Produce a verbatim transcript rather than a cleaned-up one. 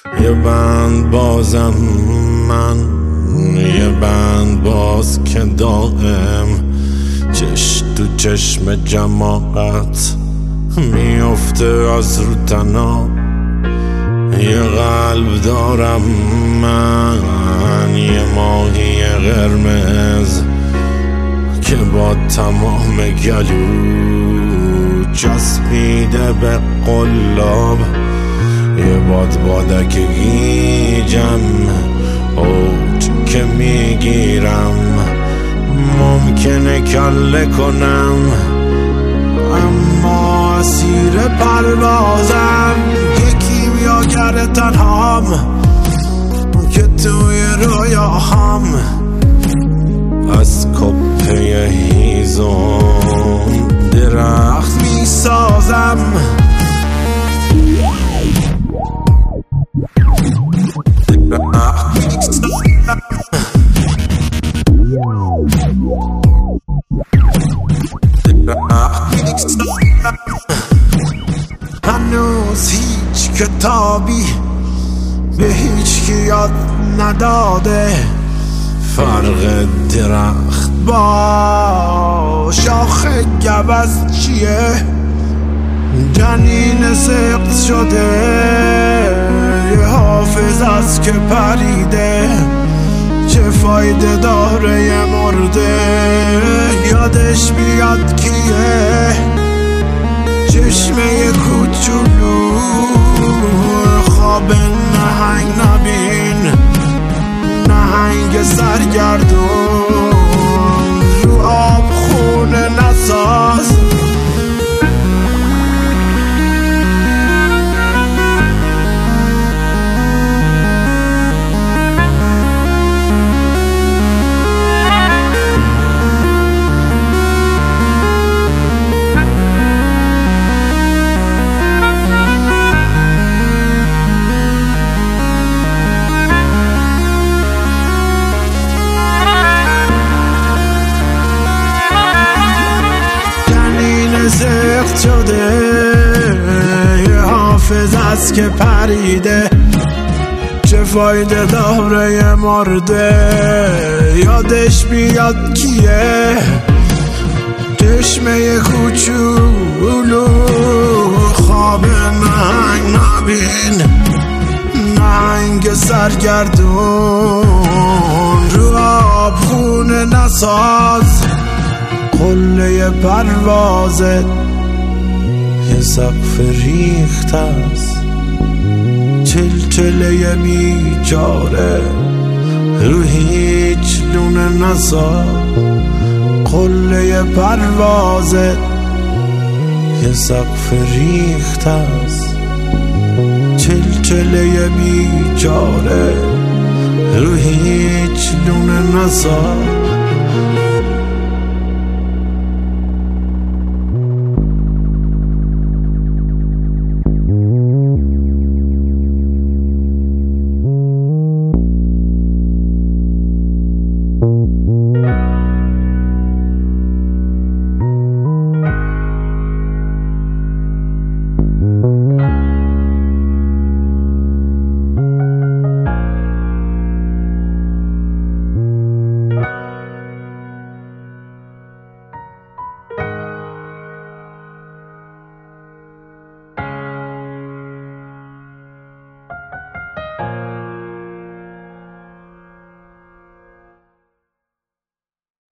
یه بند بازم من، یه بند باز که دائم چش تو چشم جماعت میفته از رو تنها. یه قلب دارم من، یه ماهی قرمز که با تمام گلو چسبیده به قلاب. یه باد بادک گیجم اوج که میگیرم، ممکنه کله کنم اما اسیر پروازم. یکی میاگر تنهام که توی رویاهام از کپه هیزم درخت میسازم. هنوز هیچ کتابی به هیچ کی یاد نداده فرق درخت با شاخ گوز چیه. جنین سقط شده یه حافظ است که پریده، چه فایده داره یه مرده یادش بیاد کیه. چشمه کوچولو خواب نهنگ نبین، نهنگ سرگردون رو آب خونه نساز. سخت شده یه حافظ است که پریده، چه فایده داره یه مرده یادش بیاد کیه. چشمه کوچولو خواب نهنگ نبین، نهنگ سرگردون رو آب خونه نساز. قله پروازت یه سقف ریخت است، چلچله بیچاره رو هیچ لونه نساز. قله پروازت یه سقف ریخت است، چلچله بیچاره رو هیچ لونه نساز.